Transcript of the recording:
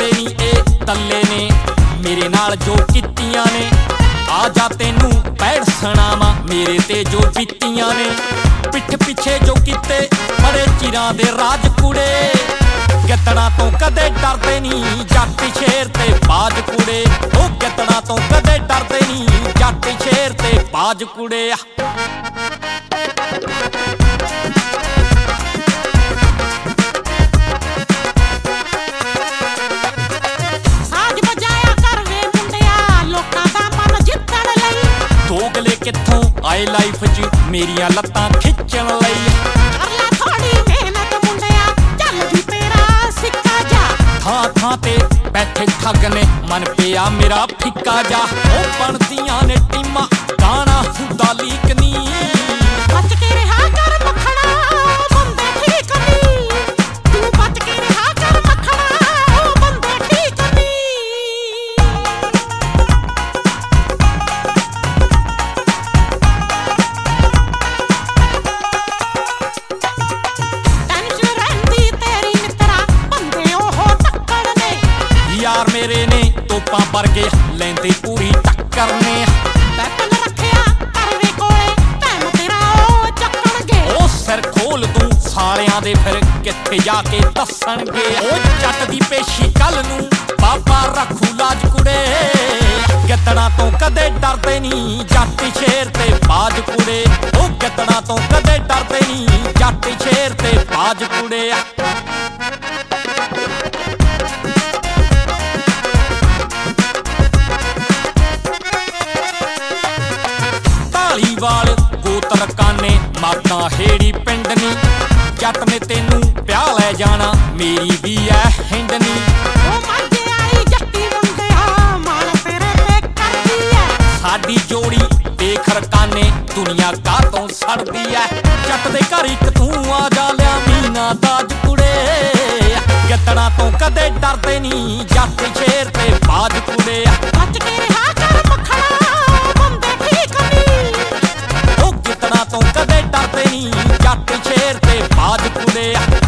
डरदे नी ए तल्ले ने मेरे नाल जो कीतियां ने। आ जा तेनू पैड़ सुणावां मेरे ते जो बीतियां ने। पिठ पिछे जो कीते बड़े चिरां दे राज कुड़े, गितड़ा तो कदे डरदे नी जट शेर ते बाज कुड़े। ओ गितड़ा तो कदे डरदे नी जट शेर ते बाज कुड़े। साज बजाया कर वे मुंडिया लोकां दा मन जित्तण लई। दोगले कित्थों आए लाइफ च मेरियां लत्तां खिच्चण लई। कर लै थोड़ी मेहनत मुंडिया चल भी तेरा सिक्का जा। थां थां ते बैठे ठग ने मन पिया मेरा फिक्का जा। ओ बनदियां ने टीमां गाना हुंदा लीक नी। बच के रहा कर मखना बंदे ठीक नी। तू बच के रहा कर मखना बंदे ठीक नी। टेंशन रहंदी तेरी मित्रा बंदे ओह टक्कर ने। यार मेरे ने तोपां वर्गे लैंदे पूरी टक्कर ने। बैठन रखिया कर वे कोले टाइम तेरा ओ चक्कणगे। ओ सिर खोल तू सारियां दे फिर कित्थे जाके दसणगे। ओ जट दी पेशी कल नू बाबा रखू लाज कुड़े। गितड़ा तो कदे डरदे नी जट शेर ते बाज कुड़े। ओ गितड़ा तो कदे डरदे नी जट शेर ते बाज कुड़े। ढालीवाल गोतर काने माता हेड़ी पिंड नी। जट ने तेनू प्याह लै जाना मेरी भी ऐ हिंड नी। ओ मर्जे आई जट्टी मुंडिया माल तेरे पे करदी ऐ। साडी जोड़ी देख रकाने दुनिया का तो सड़दी ऐ। जट दे घर इक तू आ जा लिया मीना दाज कुड़े। गितड़ा तो कदे डरदे नी जट शेर ते बाज कुड़े। बच के रहा कर मखना बंदे ठीक नी। ओ गितड़ा तो कदे डरदे नी जट शेर ते बाज कुड़े।